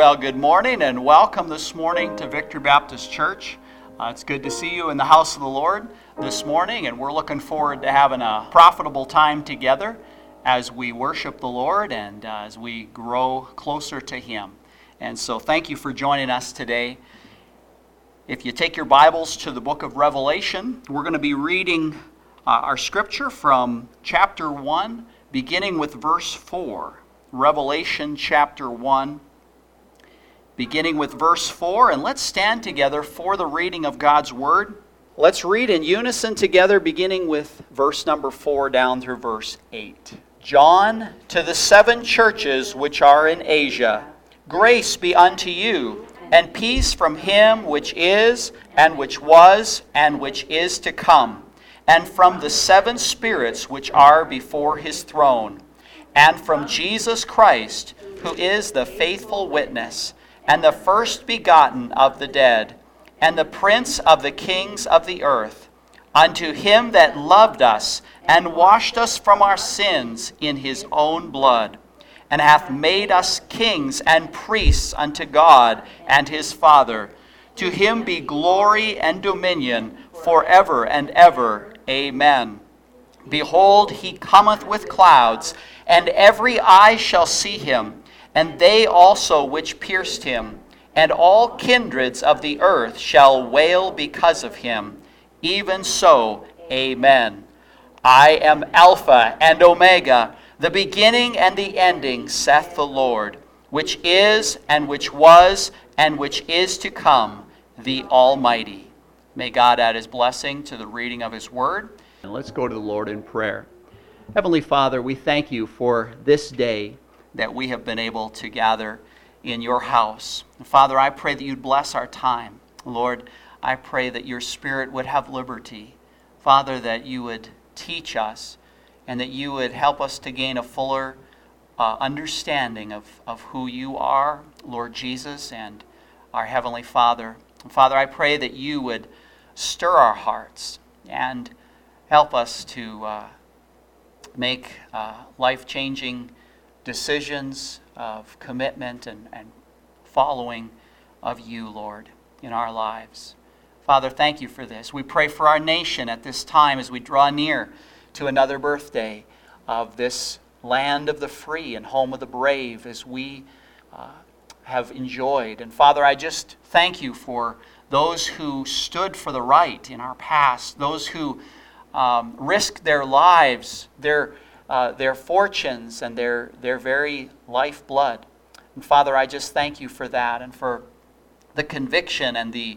Well, good morning and welcome this morning to Victory Baptist Church. It's good to see you in the house of the Lord this morning, and we're looking forward to having a profitable time together as we worship the Lord and as we grow closer to Him. And so thank you for joining us today. If you take your Bibles to the book of Revelation, we're going to be reading our scripture from chapter 1, beginning with verse 4. Revelation chapter 1, beginning with verse 4, and let's stand together for the reading of God's Word. Let's read in unison together, beginning with verse number 4 down through verse 8. John, to the 7 churches which are in Asia, grace be unto you, and peace from Him which is, and which was, and which is to come, and from the 7 spirits which are before His throne, and from Jesus Christ, who is the faithful witness, and the first begotten of the dead, and the prince of the kings of the earth, unto Him that loved us, and washed us from our sins in His own blood, and hath made us kings and priests unto God and His Father. To Him be glory and dominion forever and ever. Amen. Behold, He cometh with clouds, and every eye shall see Him, and they also which pierced Him, and all kindreds of the earth shall wail because of Him. Even so, Amen. I am Alpha and Omega, the beginning and the ending, saith the Lord, which is, and which was, and which is to come, the Almighty. May God add His blessing to the reading of His Word. And let's go to the Lord in prayer. Heavenly Father, we thank You for this day that we have been able to gather in Your house. And Father, I pray that You'd bless our time. Lord, I pray that Your Spirit would have liberty. Father, that You would teach us and that You would help us to gain a fuller understanding of who You are, Lord Jesus, and our Heavenly Father. And Father, I pray that You would stir our hearts and help us to make life-changing decisions of commitment and following of You, Lord, in our lives. Father, thank You for this. We pray for our nation at this time as we draw near to another birthday of this land of the free and home of the brave as we have enjoyed. And Father, I just thank You for those who stood for the right in our past, those who risked their lives, their fortunes, and their very lifeblood. And Father, I just thank You for that and for the conviction and the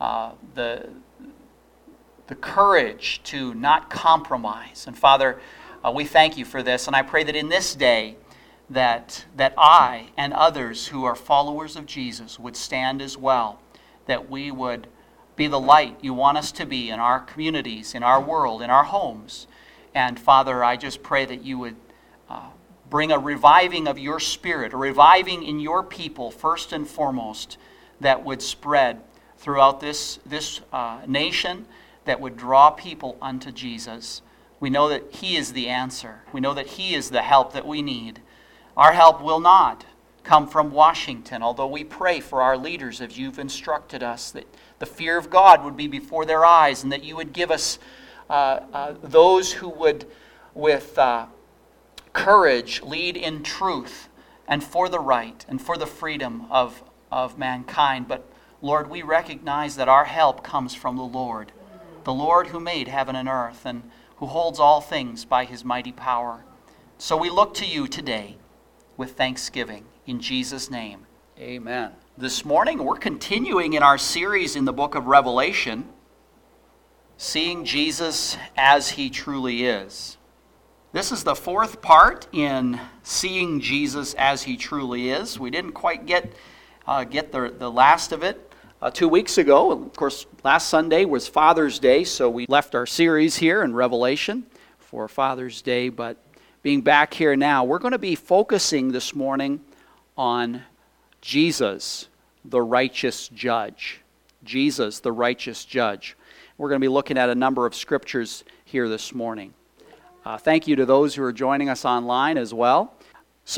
courage to not compromise. And Father, we thank You for this, and I pray that in this day that I and others who are followers of Jesus would stand as well, that we would be the light You want us to be in our communities, in our world, in our homes. And Father, I just pray that You would bring a reviving of Your Spirit, a reviving in Your people first and foremost, that would spread throughout this nation, that would draw people unto Jesus. We know that He is the answer. We know that He is the help that we need. Our help will not come from Washington, although we pray for our leaders as You've instructed us, that the fear of God would be before their eyes, and that You would give us those who would, with courage, lead in truth and for the right and for the freedom of mankind. But Lord, we recognize that our help comes from the Lord who made heaven and earth and who holds all things by His mighty power. So we look to You today with thanksgiving. In Jesus' name, amen. This morning we're continuing in our series in the book of Revelation, Seeing Jesus as He Truly Is. This is the 4th part in Seeing Jesus as He Truly Is. We didn't quite get the last of it 2 weeks ago. Of course, last Sunday was Father's Day, so we left our series here in Revelation for Father's Day. But being back here now, we're going to be focusing this morning on Jesus, the righteous judge. Jesus, the righteous judge. We're going to be looking at a number of scriptures here this morning. Thank you to those who are joining us online as well. So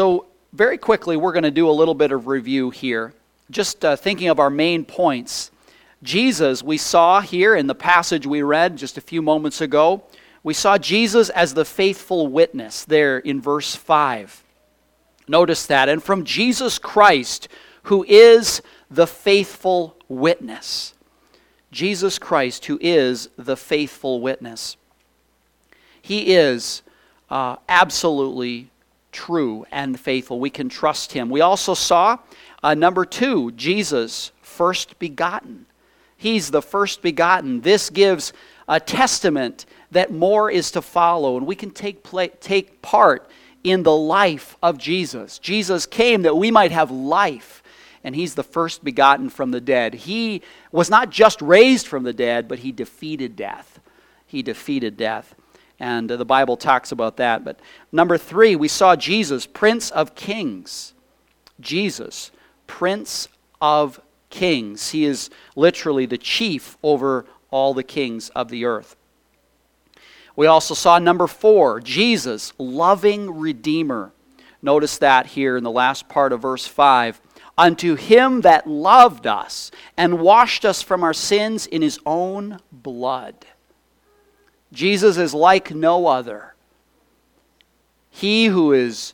very quickly, we're going to do a little bit of review here. Just thinking of our main points. Jesus, we saw here in the passage we read just a few moments ago, we saw Jesus as the faithful witness there in verse 5. Notice that. And from Jesus Christ, who is the faithful witness. Jesus Christ, who is the faithful witness. He is absolutely true and faithful. We can trust him. We also saw, number 2, Jesus, first begotten. He's the first begotten. This gives a testament that more is to follow, and we can take part in the life of Jesus. Jesus came that we might have life, and he's the first begotten from the dead. He was not just raised from the dead, but he defeated death. He defeated death, and the Bible talks about that. But number 3, we saw Jesus, Prince of Kings. Jesus, Prince of Kings. He is literally the chief over all the kings of the earth. We also saw number 4, Jesus, loving Redeemer. Notice that here in the last part of verse 5. Unto him that loved us and washed us from our sins in his own blood. Jesus is like no other. He who is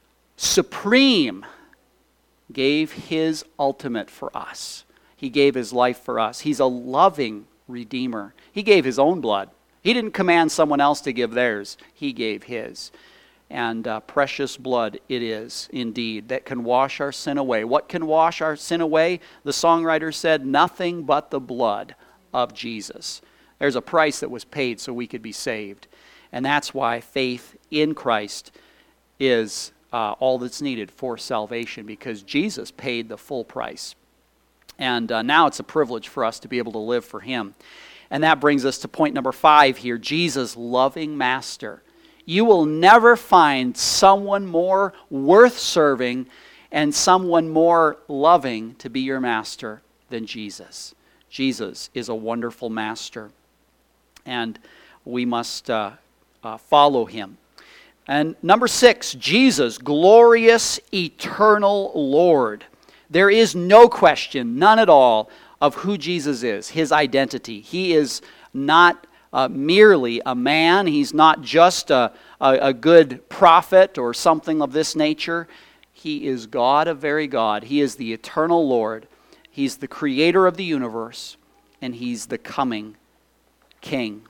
supreme gave his ultimate for us. He gave his life for us. He's a loving Redeemer. He gave his own blood. He didn't command someone else to give theirs. He gave his. And precious blood it is indeed that can wash our sin away. What can wash our sin away? The songwriter said, nothing but the blood of Jesus. There's a price that was paid so we could be saved. And that's why faith in Christ is all that's needed for salvation, because Jesus paid the full price. And now it's a privilege for us to be able to live for him. And that brings us to point number 5 here, Jesus, loving master. You will never find someone more worth serving and someone more loving to be your master than Jesus. Jesus is a wonderful master, and we must follow him. And number 6, Jesus, glorious, eternal Lord. There is no question, none at all, of who Jesus is, his identity. He is not merely a man. He's not just a good prophet or something of this nature. He is God, a very God. He is the eternal Lord. He's the creator of the universe, and he's the coming King.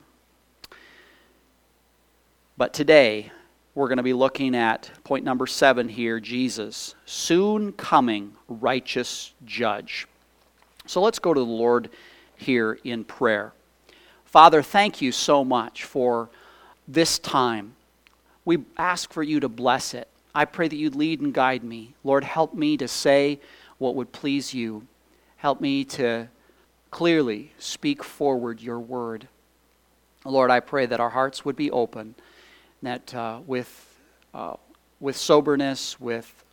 But today, we're going to be looking at point number 7 here, Jesus, soon coming righteous judge. So let's go to the Lord here in prayer. Father, thank you so much for this time. We ask for you to bless it. I pray that you'd lead and guide me. Lord, help me to say what would please you. Help me to clearly speak forward your word. Lord, I pray that our hearts would be open, that with soberness, with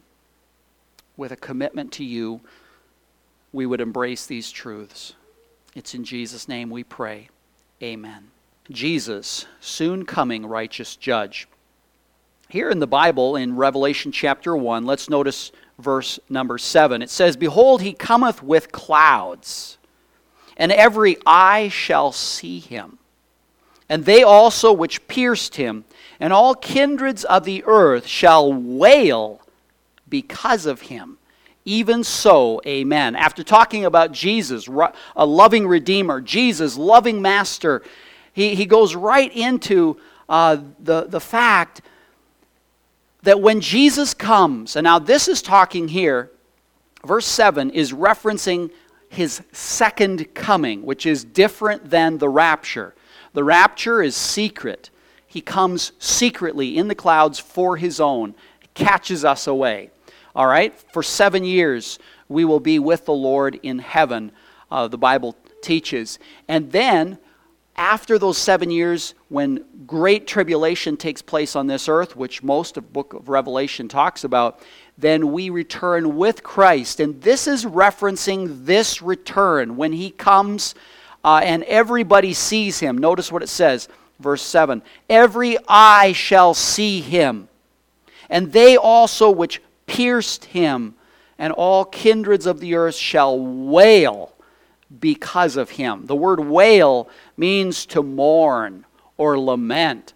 a commitment to you, we would embrace these truths. It's in Jesus' name we pray. Amen. Jesus, soon coming righteous judge. Here in the Bible, in Revelation chapter 1, let's notice verse number 7. It says, Behold, he cometh with clouds, and every eye shall see him, and they also which pierced him, and all kindreds of the earth shall wail because of him. Even so, amen. After talking about Jesus, a loving Redeemer, Jesus, loving Master, he goes right into the fact that when Jesus comes, and now this is talking here, verse 7 is referencing his second coming, which is different than the rapture. The rapture is secret. He comes secretly in the clouds for his own, catches us away. All right? For 7 years, we will be with the Lord in heaven, the Bible teaches. And then, after those 7 years, when great tribulation takes place on this earth, which most of the book of Revelation talks about, then we return with Christ. And this is referencing this return, when he comes and everybody sees him. Notice what it says, verse 7. Every eye shall see him. and they also which pierced him, and all kindreds of the earth shall wail because of him. The word wail means to mourn or lament.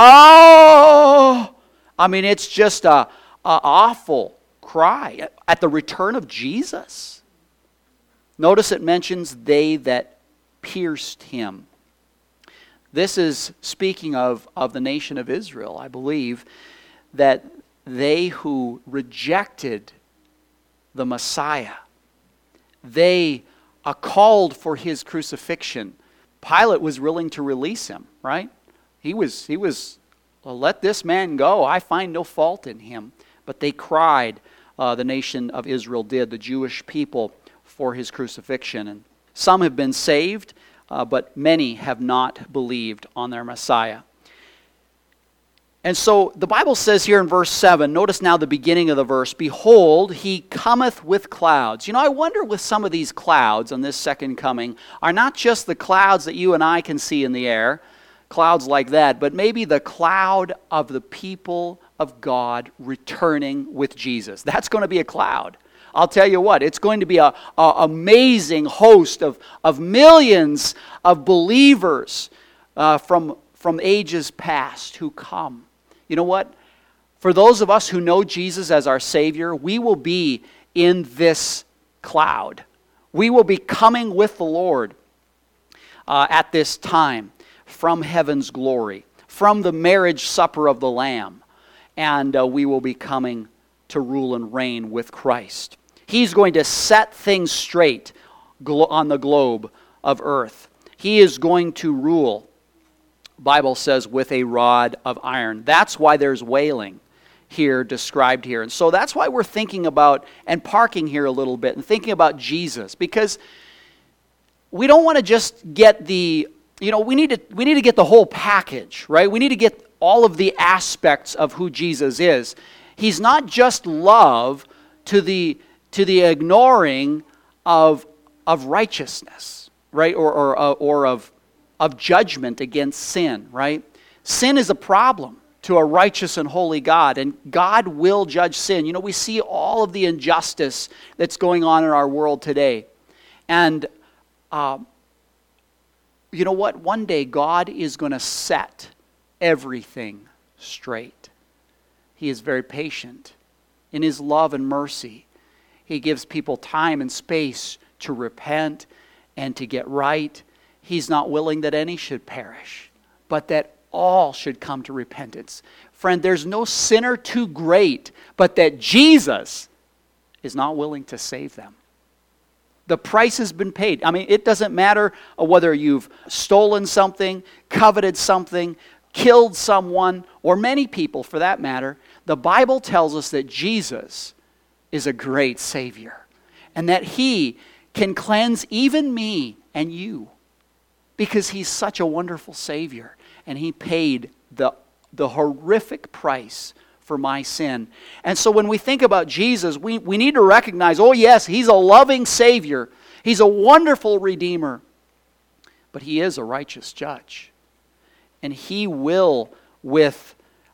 Oh! I mean, it's just a awful cry at the return of Jesus. Notice it mentions they that pierced him. This is speaking of the nation of Israel, I believe, that they who rejected the Messiah, they called for his crucifixion. Pilate was willing to release him, right? He was well, let this man go. I find no fault in him. But they cried, the nation of Israel did, the Jewish people, for his crucifixion. And some have been saved, but many have not believed on their Messiah. And so the Bible says here in verse 7, notice now the beginning of the verse, behold, he cometh with clouds. You know, I wonder with some of these clouds on this second coming, are not just the clouds that you and I can see in the air, clouds like that, but maybe the cloud of the people of God returning with Jesus. That's going to be a cloud. I'll tell you what, it's going to be an amazing host of millions of believers from ages past who come. You know what? For those of us who know Jesus as our Savior, we will be in this cloud. We will be coming with the Lord at this time from heaven's glory, from the marriage supper of the Lamb, and we will be coming to rule and reign with Christ. He's going to set things straight on the globe of earth. He is going to rule, Bible says, with a rod of iron. That's why there's wailing here, described here. And so that's why we're thinking about, and parking here a little bit, and thinking about Jesus. Because we don't want to just get the, we need to get the whole package, right? We need to get all of the aspects of who Jesus is. He's not just love to the ignoring of righteousness, right? Or of judgment against sin, right? Sin is a problem to a righteous and holy God, and God will judge sin. You know, we see all of the injustice that's going on in our world today. And you know what? One day God is going to set everything straight. He is very patient. In his love and mercy, he gives people time and space to repent and to get right. He's not willing that any should perish, but that all should come to repentance. Friend, there's no sinner too great, but that Jesus is not willing to save them. The price has been paid. I mean, it doesn't matter whether you've stolen something, coveted something, killed someone, or many people for that matter. The Bible tells us that Jesus is a great Savior, and that he can cleanse even me and you, because he's such a wonderful Savior, and he paid the horrific price for my sin. And so when we think about Jesus, we need to recognize, oh yes, he's a loving Savior. He's a wonderful Redeemer. But he is a righteous judge. And he will, with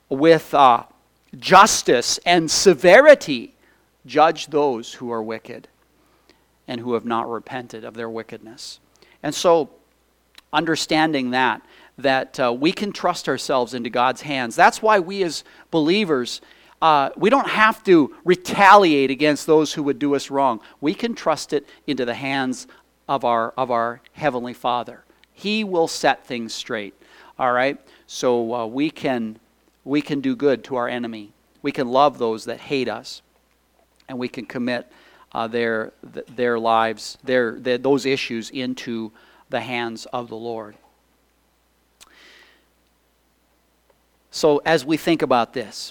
justice and severity, judge those who are wicked and who have not repented of their wickedness. And so, understanding that we can trust ourselves into God's hands. That's why we as believers, we don't have to retaliate against those who would do us wrong. We can trust it into the hands of our Heavenly Father. He will set things straight. All right? So we can do good to our enemy. We can love those that hate us. And we can commit their lives, those issues into the hands of the Lord. So as we think about this,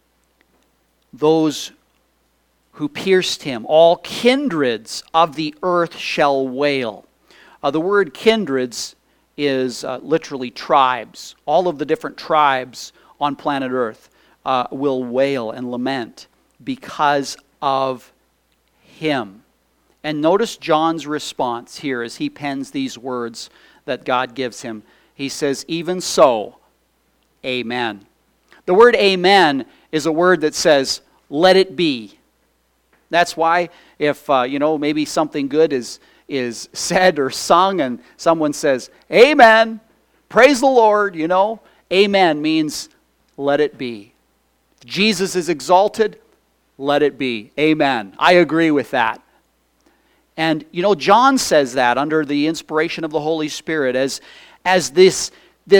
those who pierced him, all kindreds of the earth shall wail. The word kindreds is literally tribes. All of the different tribes on planet Earth will wail and lament because of him. And notice John's response here as he pens these words that God gives him. He says, even so, amen. The word amen is a word that says, let it be. That's why if, maybe something good is said or sung and someone says, amen, praise the Lord, amen means let it be. Jesus is exalted, let it be. Amen. I agree with that. And, John says that under the inspiration of the Holy Spirit as this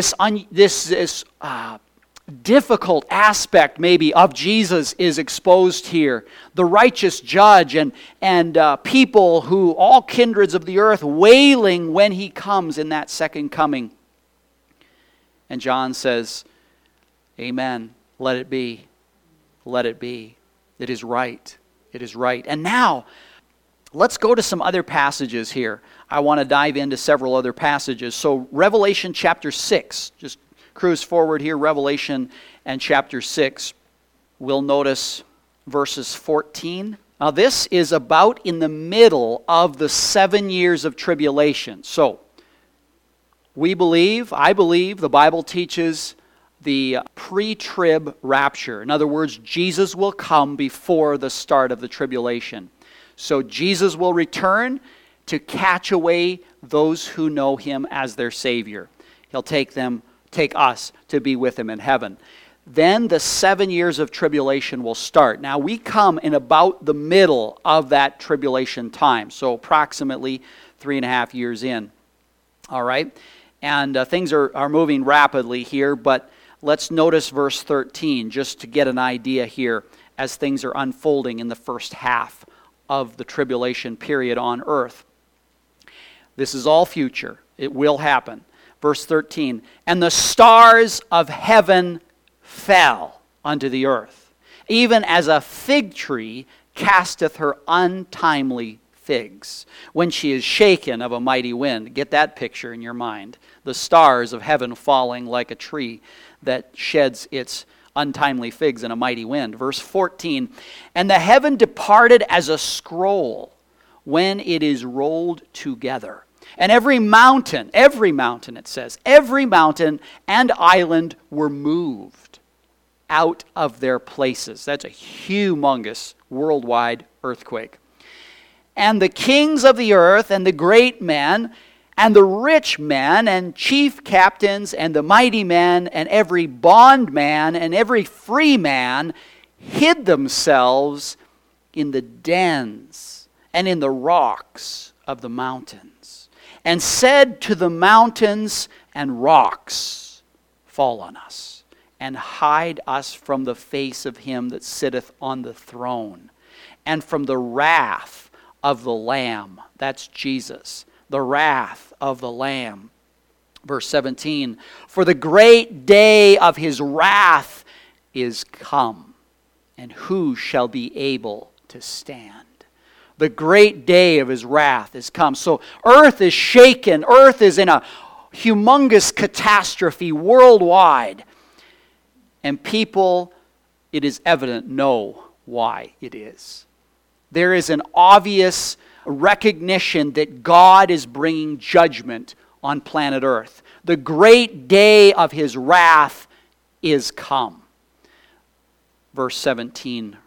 difficult aspect maybe of Jesus is exposed here. The righteous judge and people who, all kindreds of the earth, wailing when he comes in that second coming. And John says, amen, let it be. Let it be. It is right. It is right. And now, let's go to some other passages here. I want to dive into several other passages. So Revelation chapter 6, just cruise forward here, Revelation and chapter 6. We'll notice verses 14. Now this is about in the middle of the 7 years of tribulation. So, I believe, the Bible teaches the pre-trib rapture. In other words, Jesus will come before the start of the tribulation. So Jesus will return to catch away those who know him as their Savior. He'll take us to be with him in heaven. Then the 7 years of tribulation will start. Now we come in about the middle of that tribulation time, so approximately 3.5 years in. All right? And things are moving rapidly here, but let's notice verse 13 just to get an idea here as things are unfolding in the first half of the tribulation period on earth. This is all future. It will happen. Verse 13, and the stars of heaven fell unto the earth, even as a fig tree casteth her untimely figs, when she is shaken of a mighty wind. Get that picture in your mind. The stars of heaven falling like a tree that sheds its untimely figs in a mighty wind. Verse 14, and the heaven departed as a scroll when it is rolled together. And every mountain, it says, every mountain and island were moved out of their places. That's a humongous worldwide earthquake. And the kings of the earth and the great men and the rich men and chief captains and the mighty men and every bondman and every free man hid themselves in the dens and in the rocks of the mountains, and said to the mountains and rocks, fall on us, and hide us from the face of him that sitteth on the throne, and from the wrath of the Lamb. That's Jesus. The wrath of the Lamb. Verse 17, for the great day of his wrath is come, and who shall be able to stand? The great day of his wrath is come. So earth is shaken. Earth is in a humongous catastrophe worldwide. And people, it is evident, know why it is. There is an obvious recognition that God is bringing judgment on planet Earth. The great day of his wrath is come. Verse 17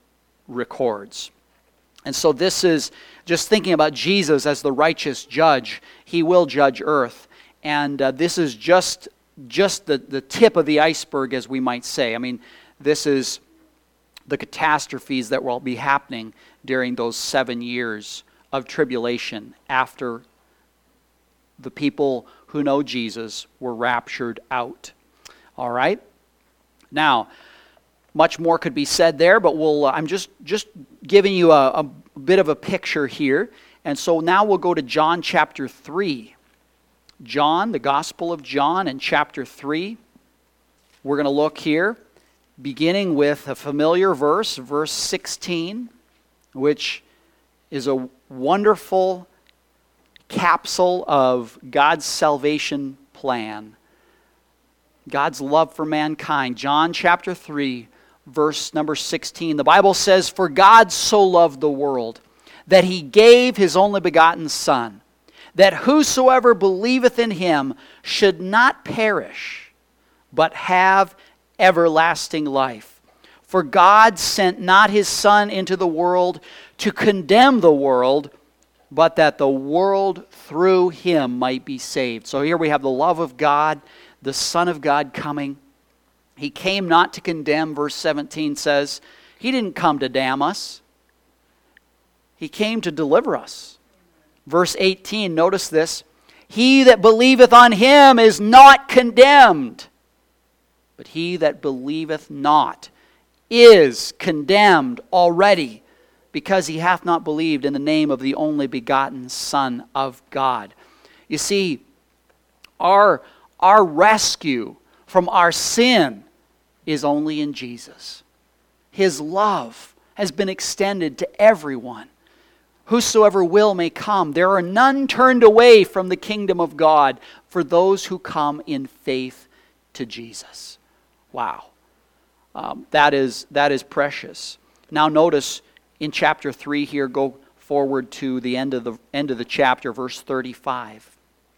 records. And so this is just thinking about Jesus as the righteous judge. He will judge earth. And this is just the tip of the iceberg, as we might say. I mean, this is the catastrophes that will be happening during those 7 years of tribulation after the people who know Jesus were raptured out. All right? Now, much more could be said there, but I'm just giving you a bit of a picture here. And so now we'll go to John chapter 3. John, the Gospel of John in chapter 3. We're going to look here, beginning with a familiar verse, verse 16, which is a wonderful capsule of God's salvation plan, God's love for mankind. John chapter 3, verse number 16. The Bible says, for God so loved the world, that he gave his only begotten Son, that whosoever believeth in him should not perish, but have everlasting life. For God sent not his Son into the world to condemn the world, but that the world through him might be saved. So here we have the love of God, the Son of God coming. He came not to condemn, verse 17 says. He didn't come to damn us. He came to deliver us. Verse 18, notice this. He that believeth on him is not condemned, but he that believeth not is condemned already, because he hath not believed in the name of the only begotten Son of God. You see, our rescue from our sin is only in Jesus. His love has been extended to everyone. Whosoever will may come. There are none turned away from the kingdom of God for those who come in faith to Jesus. Wow. That is precious. Now notice in chapter 3 here, go forward to the end of the chapter, verse 35.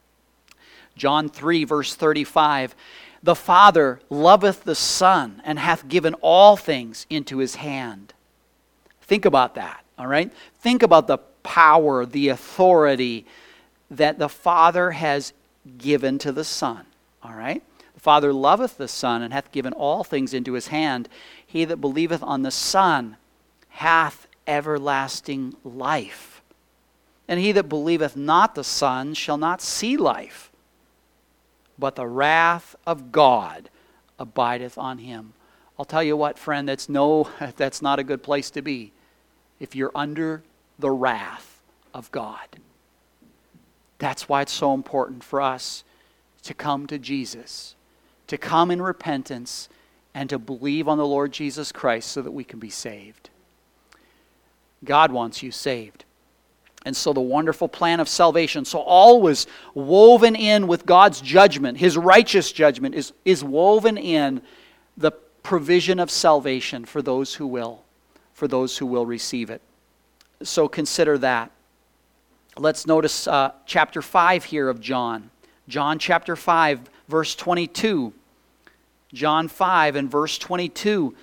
John 3, verse 35. The Father loveth the Son, and hath given all things into his hand. Think about that, all right? Think about the power, the authority that the Father has given to the Son, all right? The Father loveth the Son, and hath given all things into his hand. He that believeth on the Son hath everlasting life. And he that believeth not the Son shall not see life, but the wrath of God abideth on him. I'll tell you what, friend, that's not a good place to be if you're under the wrath of God. That's why it's so important for us to come to Jesus, to come in repentance, and to believe on the Lord Jesus Christ so that we can be saved. God wants you saved. And so the wonderful plan of salvation, so all was woven in with God's judgment, his righteous judgment is woven in the provision of salvation for those who will receive it. So consider that. Let's notice chapter 5 here of John. John chapter 5, verse 22. John 5 and verse 22.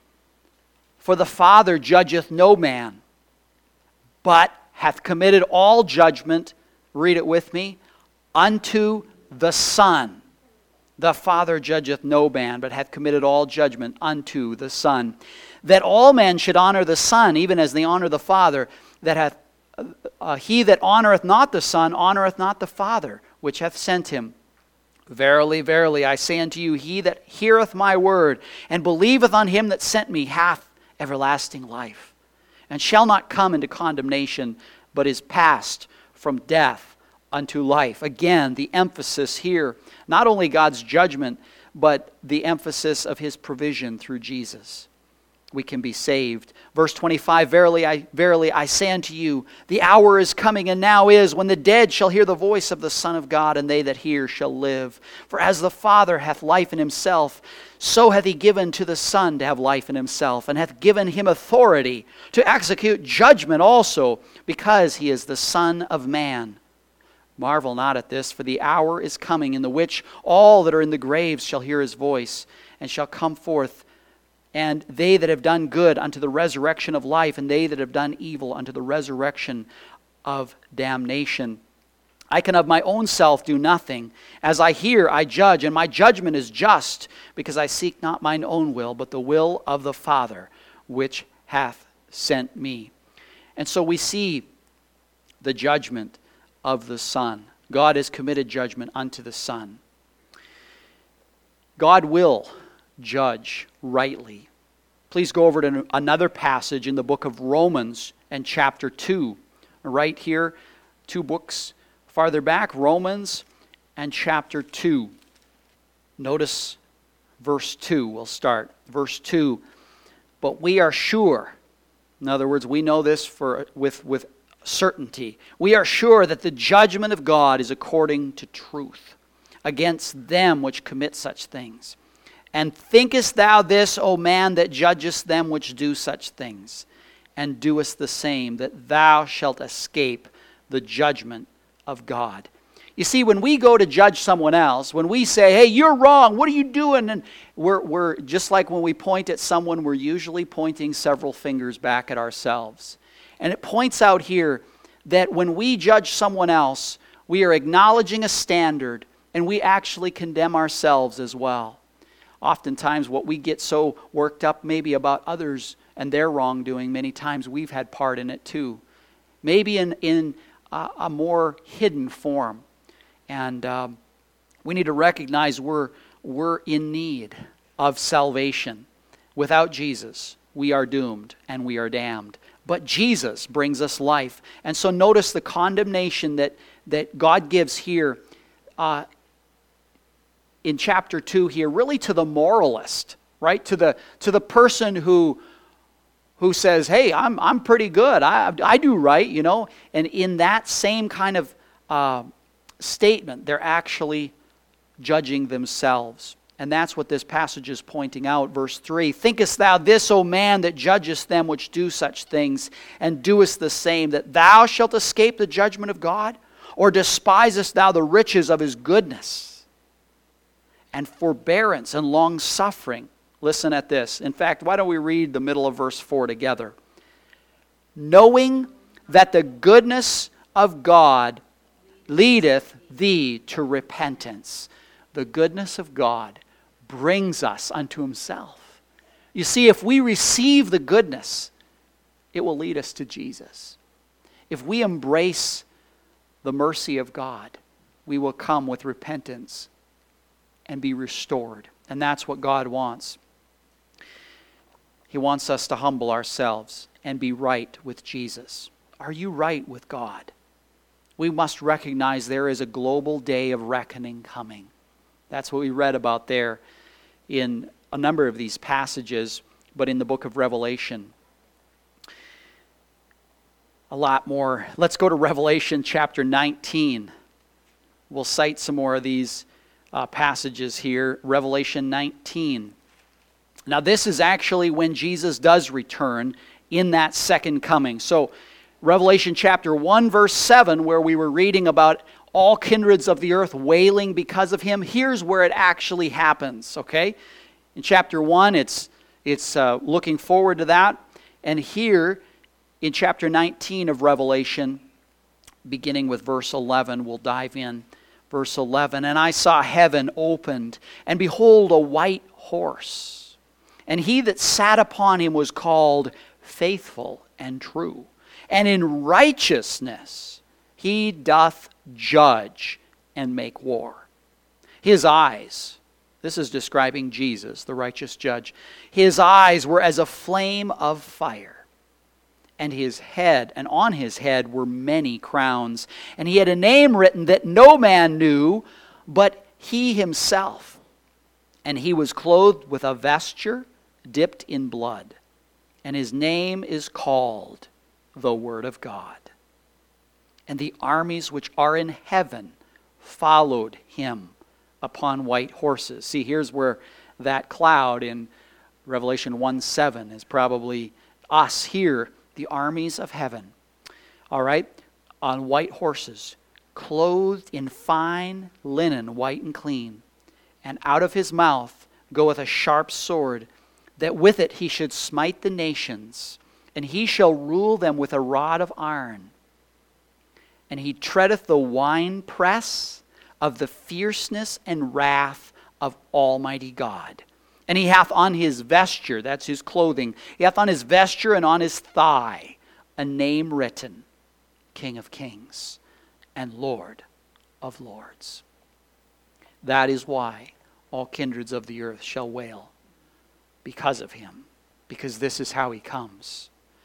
For the Father judgeth no man, but hath committed all judgment, read it with me, unto the Son. The Father judgeth no man, but hath committed all judgment unto the Son. That all men should honor the Son, even as they honor the Father. That he that honoreth not the Son honoreth not the Father, which hath sent him. Verily, verily, I say unto you, he that heareth my word, and believeth on him that sent me, hath everlasting life, and shall not come into condemnation, but is passed from death unto life. Again, the emphasis here, not only God's judgment, but the emphasis of his provision through Jesus. We can be saved. Verse 25, verily I say unto you, the hour is coming, and now is, when the dead shall hear the voice of the Son of God, and they that hear shall live. For as the Father hath life in himself, so hath he given to the Son to have life in himself, and hath given him authority to execute judgment also, because he is the Son of Man. Marvel not at this, for the hour is coming, in the which all that are in the graves shall hear his voice, and shall come forth, and they that have done good unto the resurrection of life, and they that have done evil unto the resurrection of damnation. I can of my own self do nothing. As I hear, I judge, and my judgment is just, because I seek not mine own will, but the will of the Father, which hath sent me. And so we see the judgment of the Son. God has committed judgment unto the Son. God will judge rightly. Please go over to another passage in the book of Romans and chapter 2. Right here, 2 books farther back, Romans and chapter 2. Notice verse 2. We'll start. Verse 2. But we are sure, in other words, we know this with certainty. We are sure that the judgment of God is according to truth against them which commit such things. And thinkest thou this, O man, that judgest them which do such things, and doest the same, that thou shalt escape the judgment of God? You You see, when we go to judge someone else, when we say, hey, you're wrong, what are you doing? And we're just like when we point at someone, we're usually pointing several fingers back at ourselves. And it points out here that when we judge someone else, we are acknowledging a standard, and we actually condemn ourselves as well. Oftentimes what we get so worked up maybe about others and their wrongdoing, many times we've had part in it too. Maybe in a more hidden form. And we need to recognize we're in need of salvation. Without Jesus, we are doomed and we are damned. But Jesus brings us life. And so notice the condemnation that God gives here in chapter 2 here, really to the moralist, right? To the person who says, hey, I'm pretty good. I do right, you know. And in that same kind of statement, they're actually judging themselves. And that's what this passage is pointing out. Verse 3, thinkest thou this, O man, that judgest them which do such things, and doest the same, that thou shalt escape the judgment of God? Or despisest thou the riches of his goodness, and forbearance, and long-suffering? Listen at this. In fact, why don't we read the middle of verse 4 together? Knowing that the goodness of God leadeth thee to repentance. The goodness of God brings us unto himself. You see, if we receive the goodness, it will lead us to Jesus. If we embrace the mercy of God, we will come with repentance and be restored. And that's what God wants. He wants us to humble ourselves and be right with Jesus. Are you right with God? We must recognize there is a global day of reckoning coming. That's what we read about there in a number of these passages, but in the book of Revelation, a lot more. Let's go to Revelation chapter 19. We'll cite some more of these passages here. Revelation 19. Now this is actually when Jesus does return in that second coming. So Revelation chapter 1 verse 7, where we were reading about all kindreds of the earth wailing because of him, here's where it actually happens, okay? In chapter 1, it's looking forward to that. And here in chapter 19 of Revelation, beginning with verse 11, we'll dive in. Verse 11, and I saw heaven opened, and behold, a white horse. And he that sat upon him was called Faithful and True. And in righteousness he doth judge and make war. His eyes, this is describing Jesus, the righteous judge, his eyes were as a flame of fire, and his head, and on his head were many crowns, and he had a name written that no man knew but he himself. And he was clothed with a vesture dipped in blood, and his name is called the Word of God. And the armies which are in heaven followed him upon white horses. See, here's where that cloud in Revelation 1:7 is probably us here, the armies of heaven. All right? On white horses, clothed in fine linen, white and clean. And out of his mouth goeth a sharp sword, that with it he should smite the nations, and he shall rule them with a rod of iron. And he treadeth the winepress of the fierceness and wrath of Almighty God. And he hath on his vesture, that's his clothing, he hath on his vesture and on his thigh a name written, King of Kings and Lord of Lords. That is why all kindreds of the earth shall wail because of him, because this is how he comes.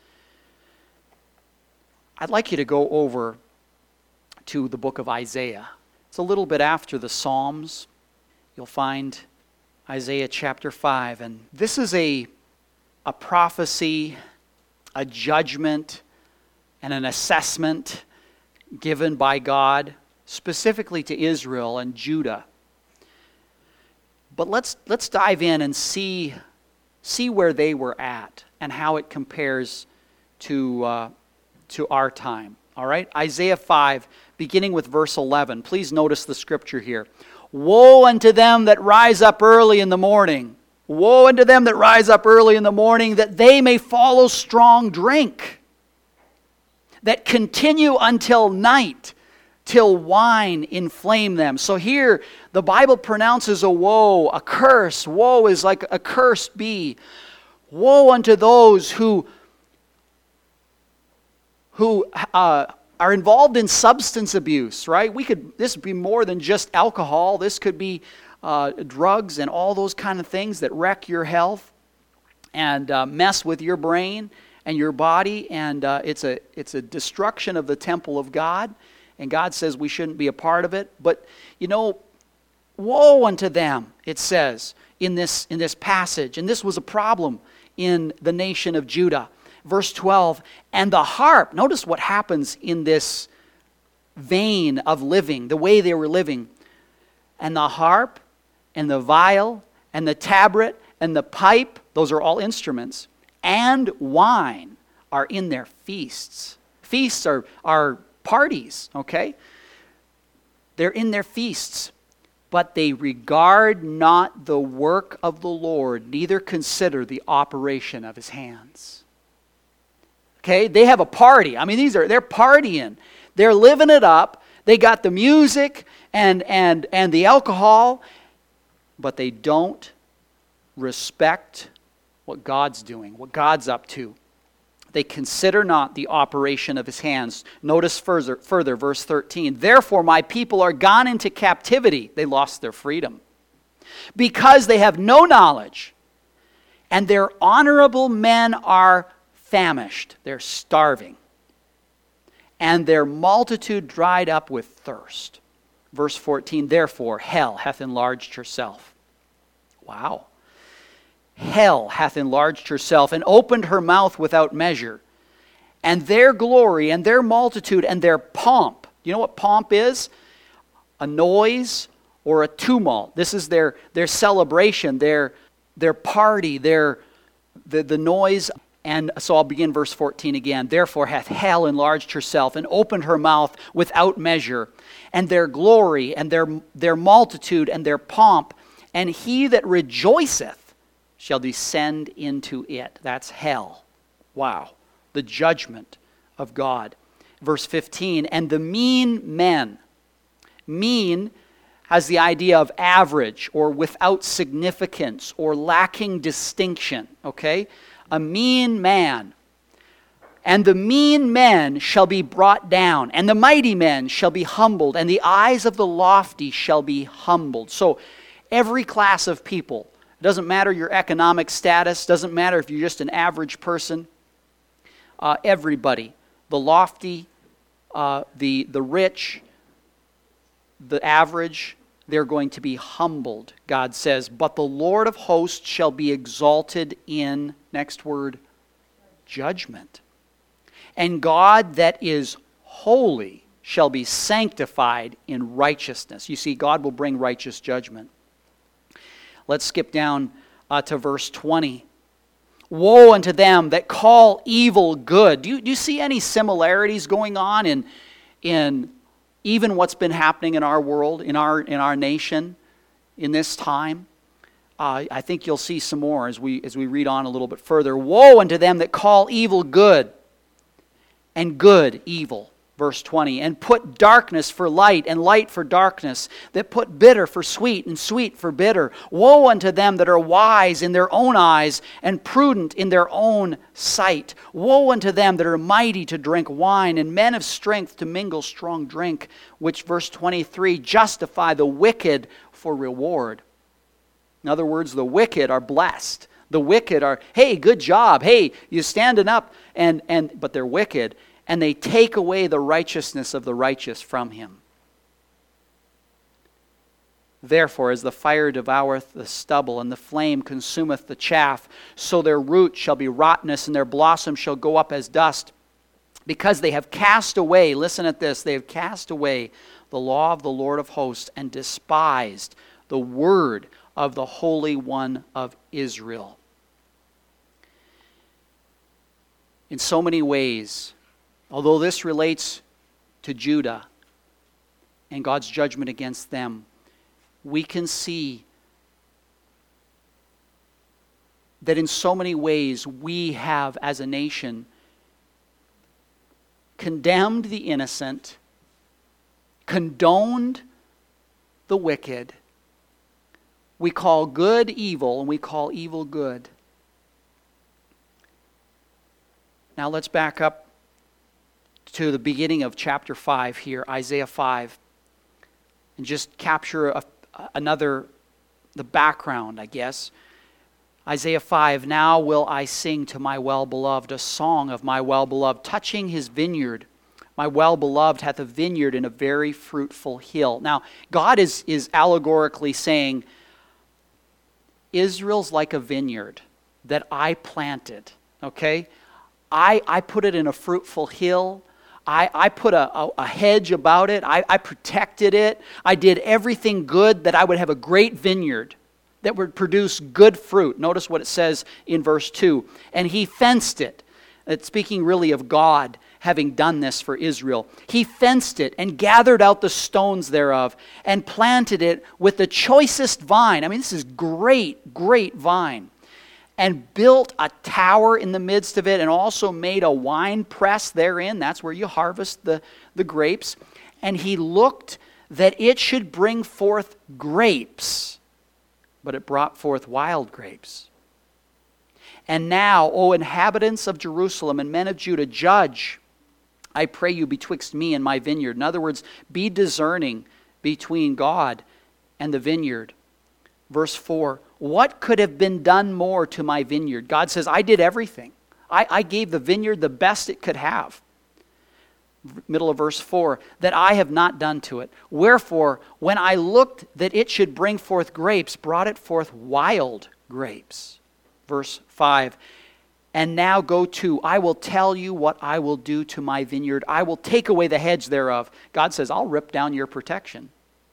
I'd like you to go over to the book of Isaiah. It's a little bit after the Psalms. You'll find Isaiah chapter 5. And this is a prophecy, a judgment, and an assessment given by God specifically to Israel and Judah. But let's dive in and see where they were at and how it compares to our time. All right, Isaiah 5, beginning with verse 11. Please notice the scripture here. Woe unto them that rise up early in the morning. Woe unto them that rise up early in the morning, that they may follow strong drink, that continue until night, till wine inflame them. So here, the Bible pronounces a woe, a curse. Woe is like a cursed be. Woe unto those who are involved in substance abuse, right? This would be more than just alcohol. This could be drugs and all those kind of things that wreck your health and mess with your brain and your body. And it's a destruction of the temple of God. And God says we shouldn't be a part of it. But, woe unto them, it says in this passage. And this was a problem in the nation of Judah. Verse 12, and the harp. Notice what happens in this vein of living, the way they were living. And the harp, and the viol, and the tabret, and the pipe, those are all instruments, and wine are in their feasts. Feasts are parties, okay? They're in their feasts. But they regard not the work of the Lord, neither consider the operation of his hands. Okay, they have a party. I mean, they're partying. They're living it up. They got the music and the alcohol, but they don't respect what God's doing, what God's up to. They consider not the operation of his hands. Notice further, verse 13. Therefore my people are gone into captivity. They lost their freedom. Because they have no knowledge, and their honorable men are famished. They're starving. And their multitude dried up with thirst. Verse 14, therefore hell hath enlarged herself. Wow. Hell hath enlarged herself and opened her mouth without measure. And their glory and their multitude and their pomp. You know what pomp is? A noise or a tumult. This is their celebration, their party, the noise. And so I'll begin verse 14 again. Therefore hath hell enlarged herself and opened her mouth without measure. And their glory and their multitude and their pomp. And he that rejoiceth shall descend into it. That's hell. Wow. The judgment of God. Verse 15, and the mean men. Mean has the idea of average or without significance or lacking distinction. Okay? A mean man. And the mean men shall be brought down, and the mighty men shall be humbled, and the eyes of the lofty shall be humbled. So every class of people, it doesn't matter your economic status, doesn't matter if you're just an average person, everybody, the lofty, the rich, the average, they're going to be humbled, God says. But the Lord of hosts shall be exalted in, next word, judgment. And God that is holy shall be sanctified in righteousness. You see, God will bring righteous judgment. Let's skip down to verse 20. Woe unto them that call evil good. Do you see any similarities going on in even what's been happening in our world, in our nation, in this time? I think you'll see some more as we read on a little bit further. Woe unto them that call evil good, and good evil. Verse 20, and put darkness for light, and light for darkness, that put bitter for sweet, and sweet for bitter. Woe unto them that are wise in their own eyes, and prudent in their own sight. Woe unto them that are mighty to drink wine, and men of strength to mingle strong drink, which, verse 23, justify the wicked for reward. In other words, the wicked are blessed. The wicked are, hey, good job. Hey, you're standing up, but they're wicked. And they take away the righteousness of the righteous from him. Therefore, as the fire devoureth the stubble, and the flame consumeth the chaff, so their root shall be rottenness, and their blossom shall go up as dust. Because they have cast away, listen at this, they have cast away the law of the Lord of hosts, and despised the word of the Holy One of Israel. In so many ways, although this relates to Judah and God's judgment against them, we can see that in so many ways we have, as a nation, condemned the innocent, condoned the wicked. We call good evil and we call evil good. Now let's back up to the beginning of chapter 5 here, Isaiah 5, and just capture the background, I guess. Isaiah 5, now will I sing to my well-beloved a song of my well-beloved, touching his vineyard. My well-beloved hath a vineyard in a very fruitful hill. Now, God is allegorically saying, Israel's like a vineyard that I planted, okay? I put it in a fruitful hill. I put a hedge about it. I protected it. I did everything good that I would have a great vineyard that would produce good fruit. Notice what it says in verse 2. And he fenced it. It's speaking really of God having done this for Israel. He fenced it and gathered out the stones thereof and planted it with the choicest vine. I mean, this is great, great vine. And built a tower in the midst of it, and also made a wine press therein. That's where you harvest the grapes. And he looked that it should bring forth grapes, but it brought forth wild grapes. And now, O inhabitants of Jerusalem and men of Judah, judge, I pray you, betwixt me and my vineyard. In other words, be discerning between God and the vineyard. Verse 4, what could have been done more to my vineyard? God says, I did everything. I gave the vineyard the best it could have. Middle of verse 4, that I have not done to it. Wherefore, when I looked that it should bring forth grapes, brought it forth wild grapes. Verse 5, and now go to, I will tell you what I will do to my vineyard. I will take away the hedge thereof. God says, I'll rip down your protection.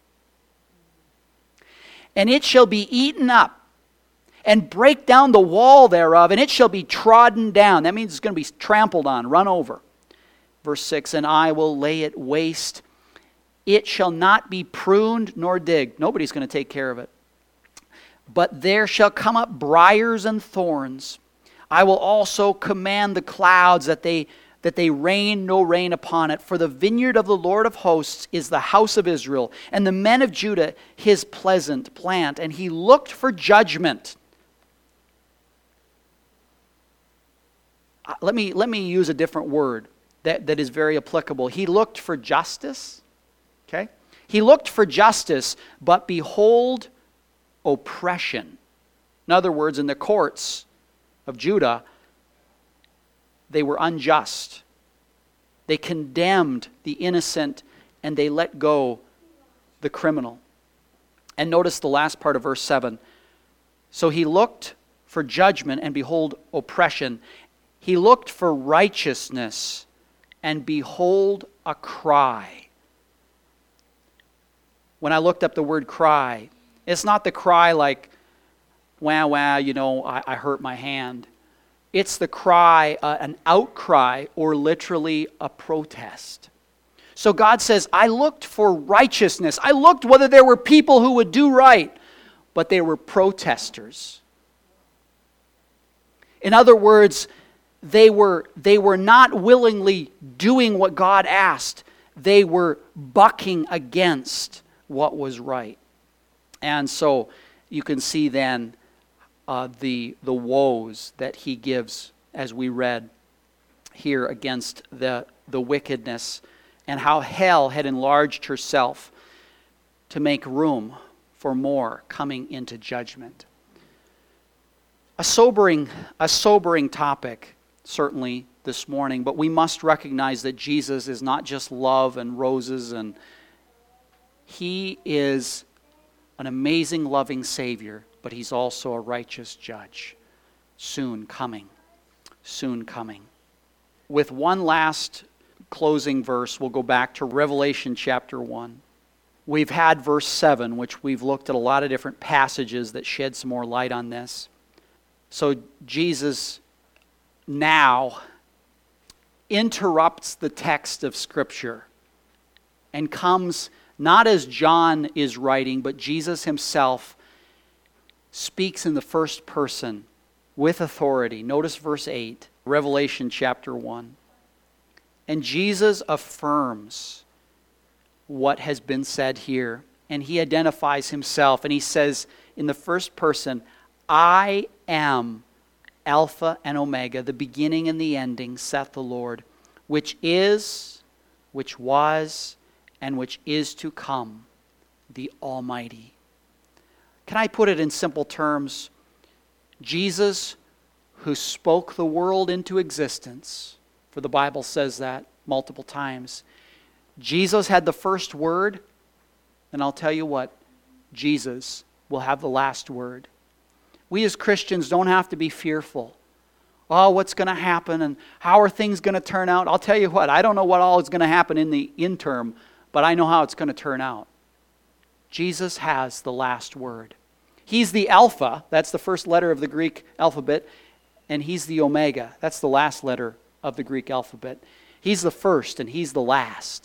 And it shall be eaten up, and break down the wall thereof, and it shall be trodden down. That means it's going to be trampled on, run over. Verse 6, and I will lay it waste. It shall not be pruned nor digged. Nobody's going to take care of it. But there shall come up briars and thorns. I will also command the clouds that they rain no rain upon it. For the vineyard of the Lord of hosts is the house of Israel, and the men of Judah his pleasant plant. And he looked for judgment. Let me use a different word that is very applicable. He looked for justice. Okay? He looked for justice, but behold, oppression. In other words, in the courts of Judah, they were unjust. They condemned the innocent and they let go the criminal. And notice the last part of verse 7. So he looked for judgment and behold oppression. He looked for righteousness and behold a cry. When I looked up the word cry, it's not the cry like, wah, wah, I hurt my hand. It's the cry, an outcry, or literally a protest. So God says, I looked for righteousness. I looked whether there were people who would do right, but they were protesters. In other words, they were not willingly doing what God asked. They were bucking against what was right. And so you can see then the woes that he gives, as we read here, against the wickedness, and how hell had enlarged herself to make room for more coming into judgment. A sobering topic, certainly, this morning, but we must recognize that Jesus is not just love and roses, and he is an amazing, loving Savior, but he's also a righteous judge. Soon coming. Soon coming. With one last closing verse, we'll go back to Revelation chapter 1. We've had verse 7, which we've looked at a lot of different passages that shed some more light on this. So Jesus now interrupts the text of Scripture and comes not as John is writing, but Jesus himself speaks in the first person with authority. Notice verse 8, Revelation chapter 1. And Jesus affirms what has been said here, and he identifies himself, and he says in the first person, I am Alpha and Omega, the beginning and the ending, saith the Lord, which is, which was, and which is to come, the Almighty. Can I put it in simple terms? Jesus, who spoke the world into existence, for the Bible says that multiple times. Jesus had the first word, and I'll tell you what, Jesus will have the last word. We as Christians don't have to be fearful. Oh, what's going to happen and how are things going to turn out? I'll tell you what, I don't know what all is going to happen in the interim, but I know how it's going to turn out. Jesus has the last word. He's the Alpha, that's the first letter of the Greek alphabet, and he's the Omega, that's the last letter of the Greek alphabet. He's the first and he's the last.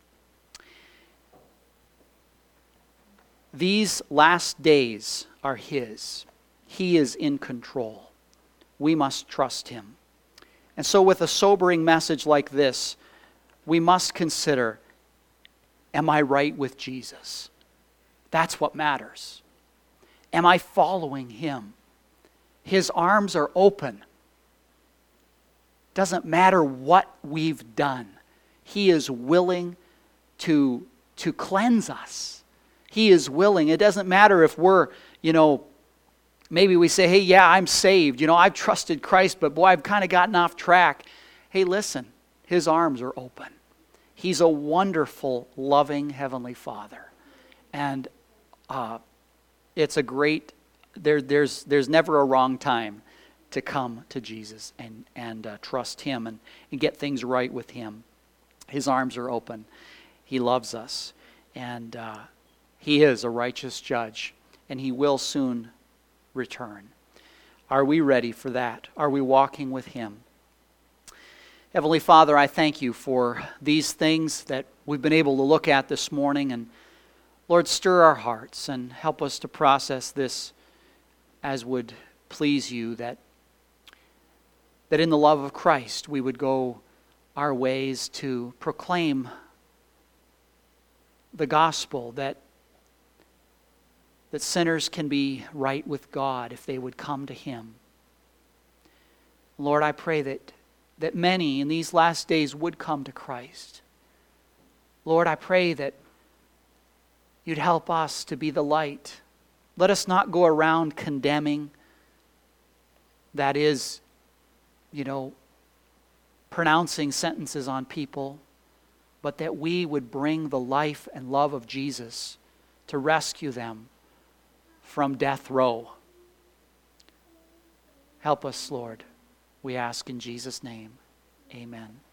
These last days are his. He is in control. We must trust him. And so with a sobering message like this, we must consider, am I right with Jesus? That's what matters. Am I following him? His arms are open. Doesn't matter what we've done. He is willing to cleanse us. He is willing. It doesn't matter if we're, maybe we say, hey, yeah, I'm saved. I've trusted Christ, but boy, I've kind of gotten off track. Hey, listen, his arms are open. He's a wonderful, loving Heavenly Father. And it's a great, there's never a wrong time to come to Jesus and trust him and get things right with him. His arms are open. He loves us. And he is a righteous judge. And he will soon return. Are we ready for that? Are we walking with him? Heavenly Father, I thank you for these things that we've been able to look at this morning. And Lord, stir our hearts and help us to process this as would please you, that in the love of Christ we would go our ways to proclaim the gospel, that sinners can be right with God if they would come to him. Lord, I pray that many in these last days would come to Christ. Lord, I pray that you'd help us to be the light. Let us not go around condemning, that is, pronouncing sentences on people, but that we would bring the life and love of Jesus to rescue them from death row. Help us, Lord, we ask in Jesus' name. Amen.